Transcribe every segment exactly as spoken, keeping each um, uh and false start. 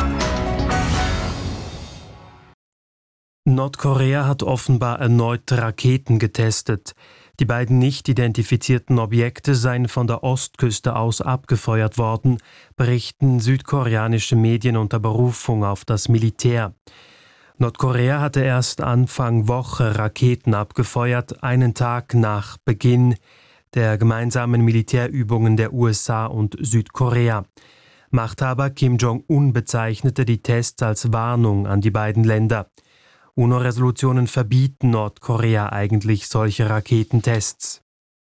Nordkorea hat offenbar erneut Raketen getestet. Die beiden nicht identifizierten Objekte seien von der Ostküste aus abgefeuert worden, berichten südkoreanische Medien unter Berufung auf das Militär. Nordkorea hatte erst Anfang Woche Raketen abgefeuert, einen Tag nach Beginn der gemeinsamen Militärübungen der U S A und Südkorea. Machthaber Kim Jong-un bezeichnete die Tests als Warnung an die beiden Länder. UNO-Resolutionen verbieten Nordkorea eigentlich solche Raketentests.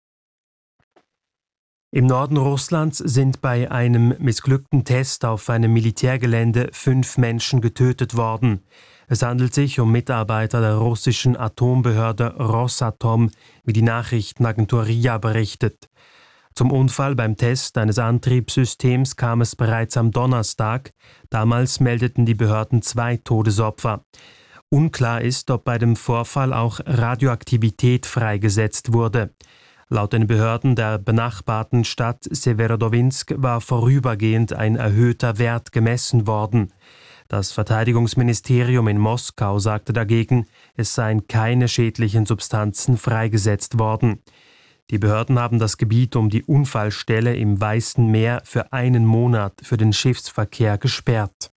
Im Norden Russlands sind bei einem missglückten Test auf einem Militärgelände fünf Menschen getötet worden. Es handelt sich um Mitarbeiter der russischen Atombehörde Rosatom, wie die Nachrichtenagentur R I A berichtet. Zum Unfall beim Test eines Antriebssystems kam es bereits am Donnerstag. Damals meldeten die Behörden zwei Todesopfer. Unklar ist, ob bei dem Vorfall auch Radioaktivität freigesetzt wurde. Laut den Behörden der benachbarten Stadt Severodowinsk war vorübergehend ein erhöhter Wert gemessen worden. Das Verteidigungsministerium in Moskau sagte dagegen, es seien keine schädlichen Substanzen freigesetzt worden. Die Behörden haben das Gebiet um die Unfallstelle im Weißen Meer für einen Monat für den Schiffsverkehr gesperrt.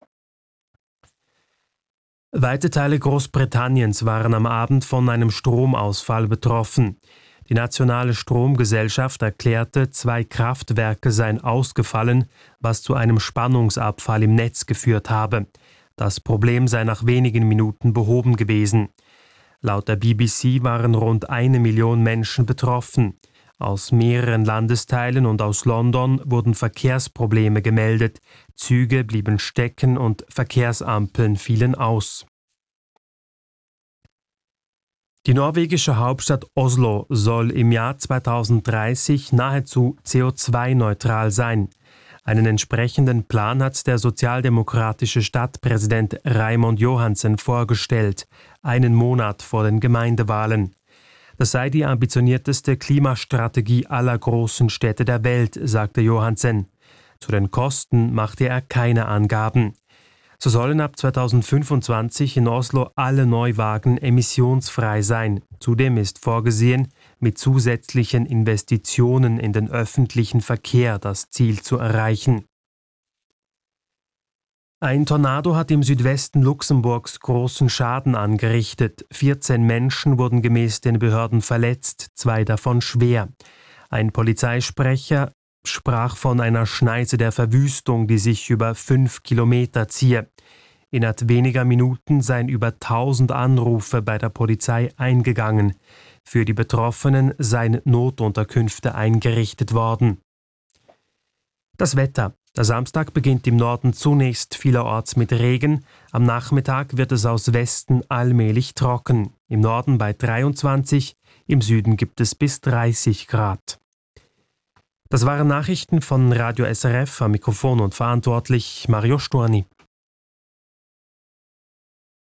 Weite Teile Großbritanniens waren am Abend von einem Stromausfall betroffen. Die nationale Stromgesellschaft erklärte, zwei Kraftwerke seien ausgefallen, was zu einem Spannungsabfall im Netz geführt habe. Das Problem sei nach wenigen Minuten behoben gewesen. Laut der B B C waren rund eine Million Menschen betroffen. Aus mehreren Landesteilen und aus London wurden Verkehrsprobleme gemeldet. Züge blieben stecken und Verkehrsampeln fielen aus. Die norwegische Hauptstadt Oslo soll im Jahr zweitausenddreißig nahezu C O zwei neutral sein. Einen entsprechenden Plan hat der sozialdemokratische Stadtpräsident Raymond Johansen vorgestellt, einen Monat vor den Gemeindewahlen. Das sei die ambitionierteste Klimastrategie aller großen Städte der Welt, sagte Johansen. Zu den Kosten machte er keine Angaben. So sollen ab zweitausendfünfundzwanzig in Oslo alle Neuwagen emissionsfrei sein. Zudem ist vorgesehen, mit zusätzlichen Investitionen in den öffentlichen Verkehr das Ziel zu erreichen. Ein Tornado hat im Südwesten Luxemburgs großen Schaden angerichtet. vierzehn Menschen wurden gemäß den Behörden verletzt, zwei davon schwer. Ein Polizeisprecher sprach von einer Schneise der Verwüstung, die sich über fünf Kilometer ziehe. Innerhalb weniger Minuten seien über tausend Anrufe bei der Polizei eingegangen. Für die Betroffenen seien Notunterkünfte eingerichtet worden. Das Wetter. Der Samstag beginnt im Norden zunächst vielerorts mit Regen. Am Nachmittag wird es aus Westen allmählich trocken. Im Norden bei dreiundzwanzig, im Süden gibt es bis dreißig Grad. Das waren Nachrichten von Radio S R F, am Mikrofon und verantwortlich Mario Storni.